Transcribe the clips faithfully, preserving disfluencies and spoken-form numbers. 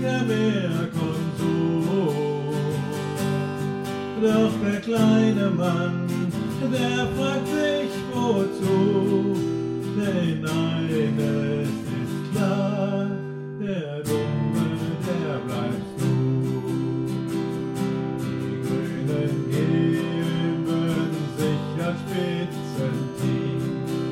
wieder mehr Konsum. Doch der kleine Mann, der fragt sich wozu, denn eines ist klar, der Dumme, der bleibst du. Die Grünen geben sich als Spitzenteam.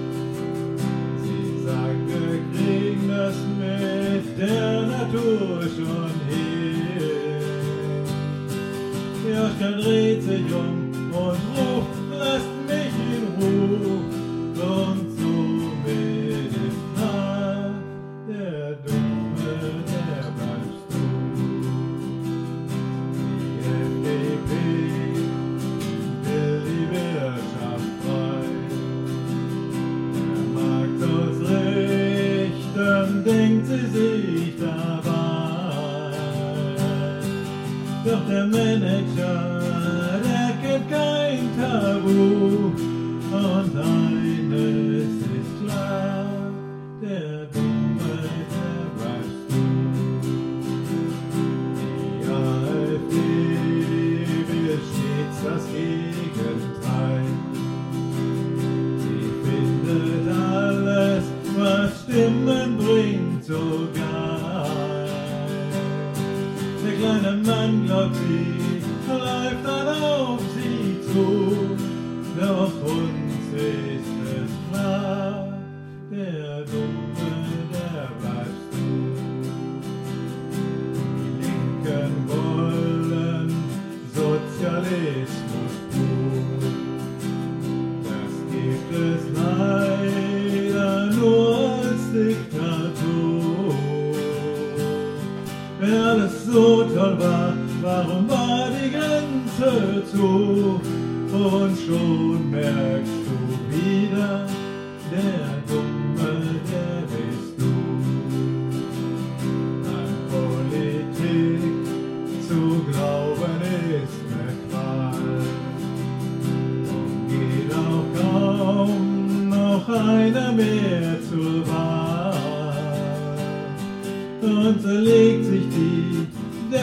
Sie sagen, wir kriegen das mit der Natur schon hin. Joschka dreht sich um und ruft, lasst mich in Ruhe. Und somit ist klar, der Dumme, der bleibst du. Die F D P will die Wirtschaft frei. Der Markt ausrichten, denkt sie sich dabei. Doch der Manager, der kennt kein Tabu. Und eines ist klar, der Dumme, der bleibst du. Die A f D will stets das Gegenteil. Sie findet alles, was Stimmen bringt, so geil. Der kleine Mann glaubt, sie läuft dann auf sie zu. Doch uns ist es klar, der Dumme, der bleibst du. Die Linken wollen Sozialismus pur. Das gibt es leider nur als Diktatur. Wenn alles so toll war, warum war die Grenze zu? Und schon merkst du wieder, der Dumme, der bist du. An Politik zu glauben ist ne Qual. Und geht auch kaum noch einer mehr zur Wahl. Und so legt sich die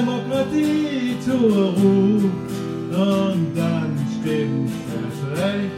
Demokratie zur Ruhe. Und dann stimmt es recht.